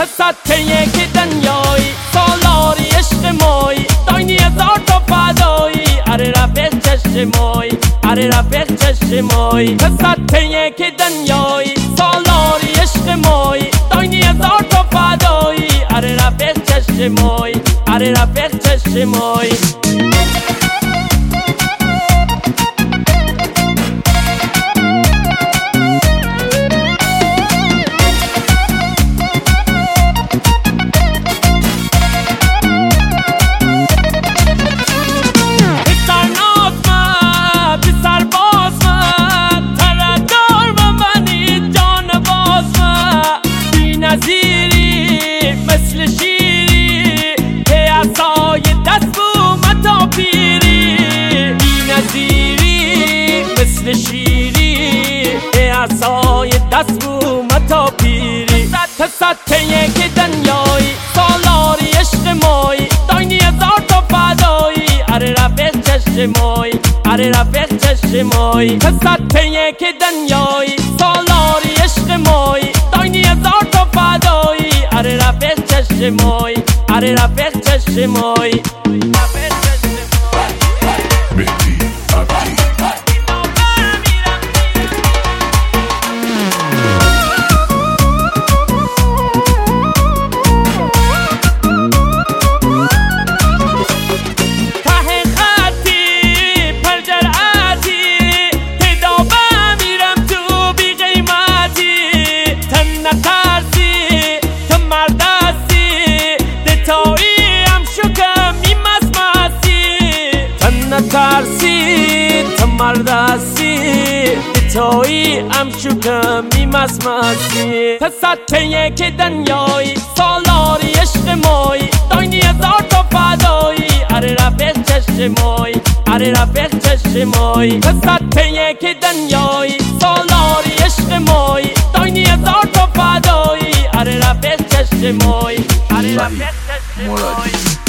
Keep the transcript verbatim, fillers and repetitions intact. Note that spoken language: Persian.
سطح یک دنیایی سالاری عشق مایی داینی هزار تا فدایی اره رفیق چشم مایی اره رفیق چشم مایی سطح یک دنیایی سالاری عشق مایی داینی هزار تا فدایی اره رفیق چشم مایی اره رفیق چشم مایی شیری عصای دست بو متا پیری سطح یک دنیایی سالاری عشق مایی داینی هزار تا فدایی اره رفیق چشم مایی اره رفیق چشم مایی سطح یک دنیایی سالاری عشق مایی داینی هزار تا فدایی اره رفیق چشم مایی اره رفیق چشم مایی ترسی تو مردستی تویی ام شکم می مسمسی سطح یک دنیایی سالاری عشق مایی داینی هزار تا فدایی اره رفیق چشم مایی اره رفیق چشم مایی سطح یک دنیایی سالاری عشق مایی داینی هزار تا فدایی اره رفیق چشم مایی اره رفیق چشم مایی